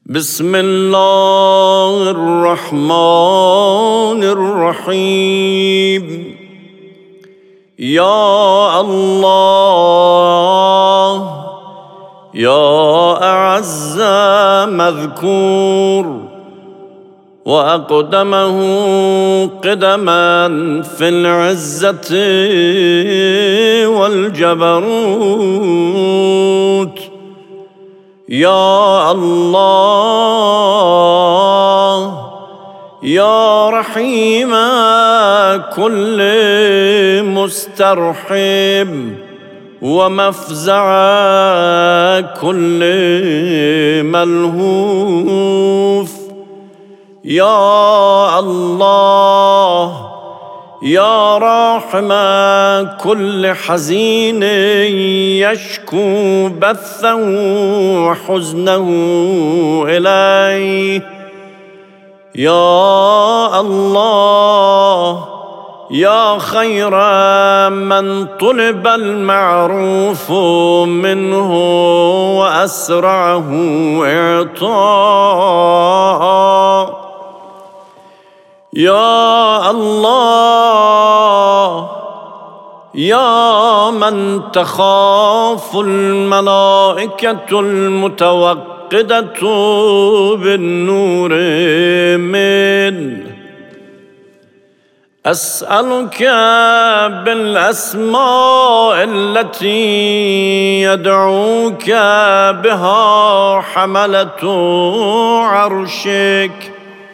بسم الله الرحمن الرحيم. يا الله يا أعز مذكور وأقدمه قدما في العزة والجبروت. يا الله يا رحيم كل مسترحم ومفزع كل ملهوف. يا الله يا راحم كل حزين يشكو بثه وحزنه إليه. يا الله يا خير من طلب المعروف منه وأسرعه إعطاء. يا الله يا من تخاف الملائكة المتوقدة بالنور منه، أسألك بالأسماء التي يدعوك بها حملة عرشك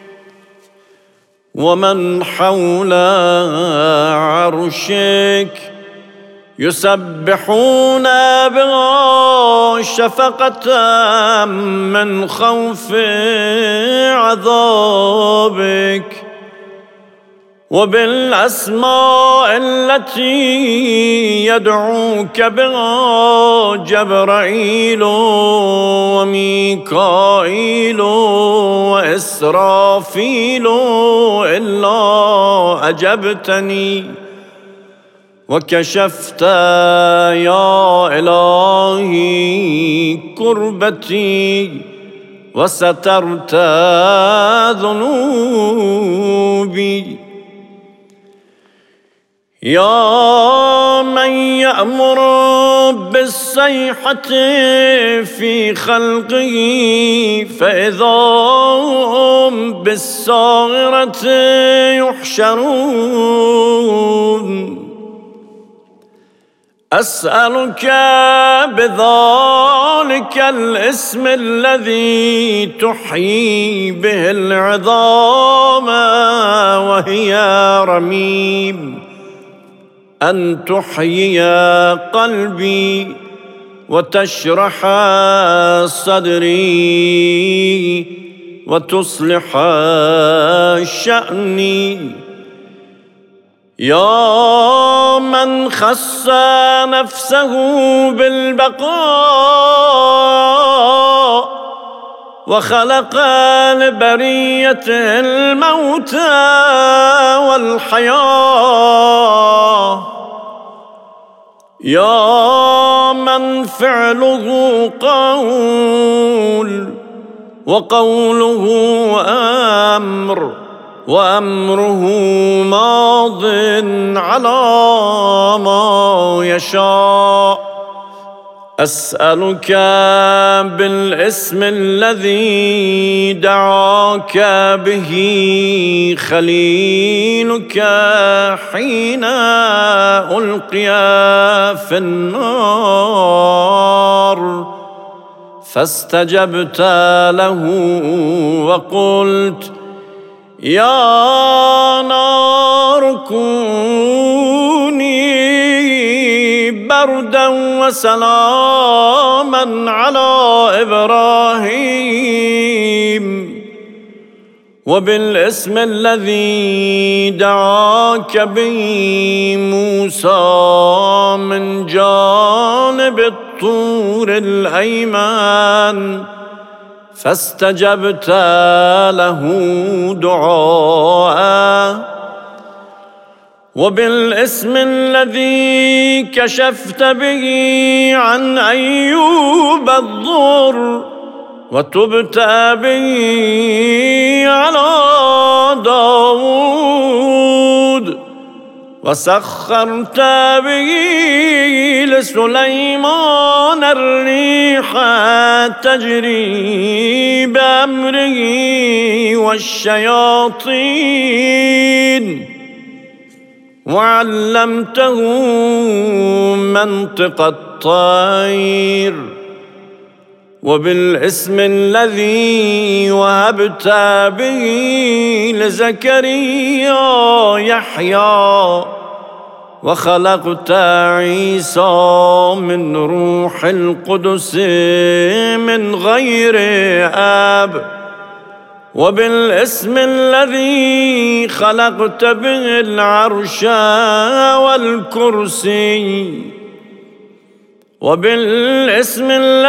ومن حول عرشك يسبحون بها شفقة من خوف عذابك، وبالأسماء التي يدعوك بها جبرائيل وميكائيل وإسرافيل إلا أجبتني وكشفت يا إلهي كربتي وسترت ذنوبي. يا من يأمر بالصيحة في خلقه فإذا هم بالصاغرة يحشرون، أسألك بذلك الاسم الذي تحيي به العظام وهي رميم أن تحيي قلبي وتشرح صدري وتصلح شأني. يا من خص نفسه بالبقاء وخلق لبريته الموت والحياة. يا من فعله قول وقوله أمر وأمره ماض على ما يشاء، أسألك بالاسم الذي دعاك به خليلك حين ألقي في النار فاستجبت له وقلت يا نار كوني بردا وسلاما على إبراهيم. وبالاسم الذي دعاك به موسى من جانب الطور الأيمن فاستجبت له دعاء. وبالاسم الذي كشفت به عن أيوب الضر وتبت به على داود وسخرت به لسليمان الريح تجري بأمره والشياطين وعلمته منطق الطير وبالاسم الذي وهبت به لزكريا يحيى وخلقت عيسى من روح القدس من غير أب وبالاسم الذي خلقت به العرش والكرسي وبالاسم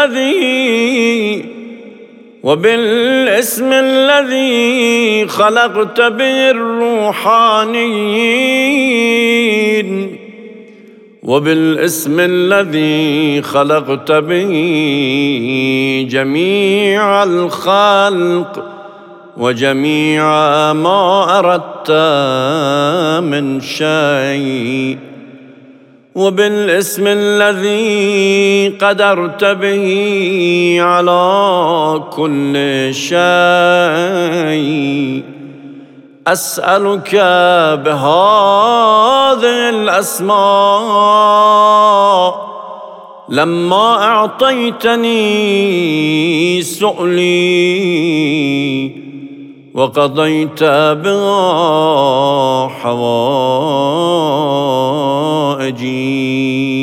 الذي خلقت به الروحانيين وبالاسم الذي خلقت به جميع الخلق وجميع ما أردت من شيء وبالاسم الذي قدرت به على كل شيء أسألك بهذه الأسماء لما أعطيتني سؤلي وقضيت بها حوائجي